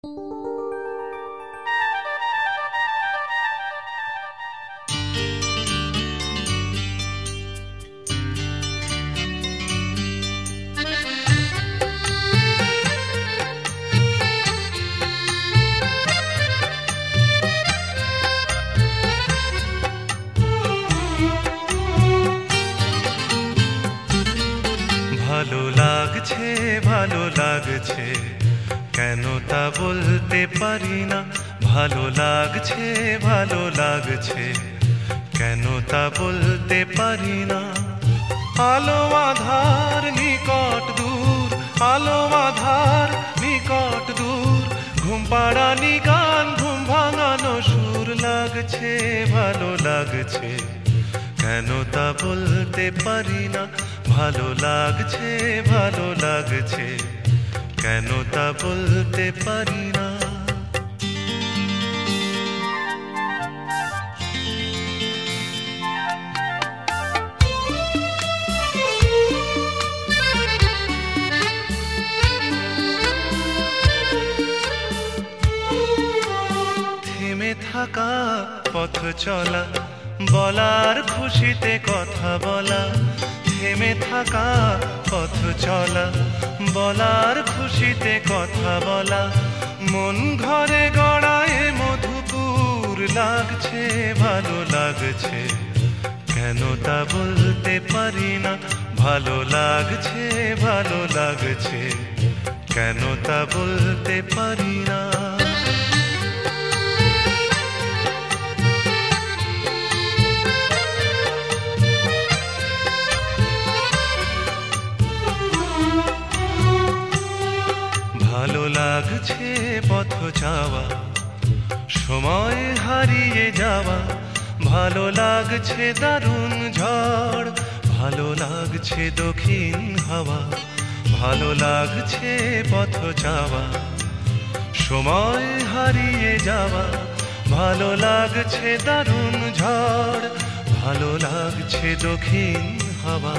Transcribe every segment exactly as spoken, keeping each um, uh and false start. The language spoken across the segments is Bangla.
ভালো লাগছে ভালো লাগছে কেন তা বলতে পারি না। ভালো লাগছে ভালো লাগছে কেন তা বলতে পারি না। আলো আধার নিকট দূর, আলো আধার নিকট দূর, ঘুম পাড়ানি গান ঘুম ভাঙানো সুর। লাগছে ভালো লাগছে কেন তা বলতে পারি না। ভালো লাগছে ভালো লাগছে কেন তা বলতে পারি না। থেমে থাকা পথ চলা, বলার খুশিতে কথা বলা। থেমে থাকা পথ চলা, বলার খুশিতে কথা বলা। মন ঘরে গড়ায় মধুপুর। লাগছে ভালো লাগছে কেন তা বলতে পারি না। ভালো লাগছে ভালো লাগছে কেন তা বলতে পারি না। ভালো লাগছে পথ যাওয়া, সময় হারিয়ে যাওয়া। ভালো লাগছে দারুণ ঝড়, ভালো লাগছে দক্ষিণ হাওয়া। ভালো লাগছে পথ যাওয়া, সময় হারিয়ে যাওয়া। ভালো লাগছে দারুণ ঝড়, ভালো লাগছে দক্ষিণ হাওয়া।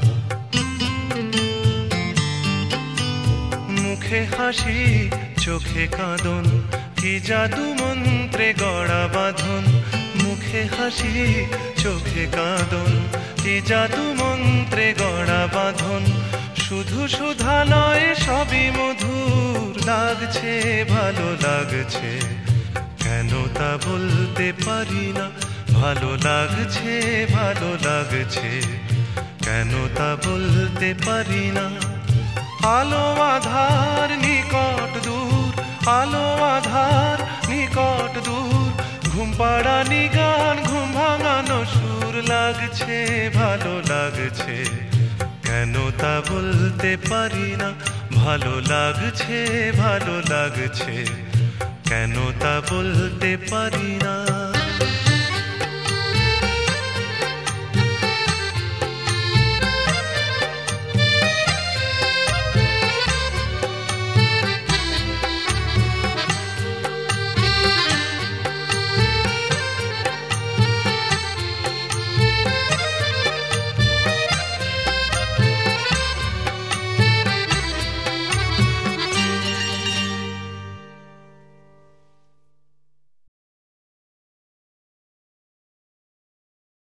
মুখে হাসি চোখে কাঁদন, কি জাদু মন্ত্রে গড়া বাঁধন। মুখে হাসি চোখে কাঁদন, কি জাদু মন্ত্রে গড়া বাঁধন। শুধু সুধা নয় সবই মধুর। লাগছে ভালো লাগছে কেন তা বলতে পারি না। ভালো লাগছে ভালো লাগছে কেন তা বলতে পারি না। আলো আধার নিকট দূর, আলো আধার নিকট দূর, ঘুম পাড়ানি গান ঘুম ভাঙানো সুর। লাগছে ভালো লাগছে কেন তা বলতে পারি না। ভালো লাগছে ভালো লাগছে কেন তা বলতে পারি না।